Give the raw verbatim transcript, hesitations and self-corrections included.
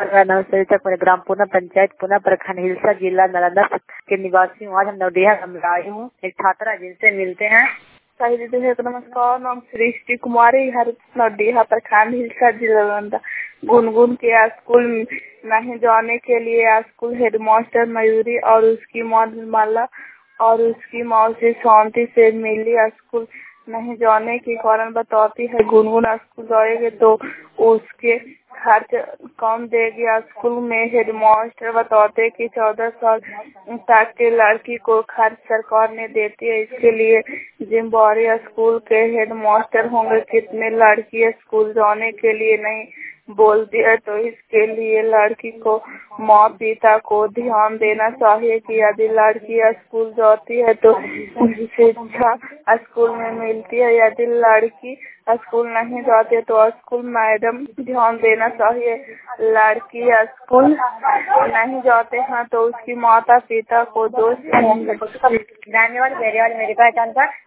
मेरा नाम सरिता कुमारी, ग्राम पूना पंचायत पूना प्रखंड हिलसा जिला नालंदा के निवासी हूँ। आज हम नवडीहा में आई हूँ। एक छात्रा जिनसे मिलते हैं। सही दीदी नमस्कार। नाम सृष्टि कुमारी, हर नवडीहा प्रखंड हिलसा जिला नालंदा। गुनगुन के स्कूल नहीं जाने के लिए स्कूल हेडमास्टर मयूरी और उसकी माँ निर्मला और उसकी मौसी शांति से मिली। स्कूल नहीं जाने के कारण बताती है गुनगुन स्कूल जाएगी तो उसके खर्च कम देगी। स्कूल में हेडमास्टर बताते कि चौदह साल तक के लड़की को खर्च सरकार ने देती है। इसके लिए जिम्मेवारी स्कूल के हेडमास्टर होंगे। कितने लड़की स्कूल जाने के लिए नहीं बोलती है तो इसके लिए लड़की को माँ पिता को ध्यान देना चाहिए कि यदि लड़की स्कूल जाती है तो शिक्षा स्कूल में मिलती है। यदि लड़की स्कूल नहीं जाती है तो स्कूल मैडम ध्यान देना चाहिए। लड़की स्कूल नहीं जाते हैं तो उसकी माता पिता को दोष होंगे। धन्यवाद मेरी पहचान का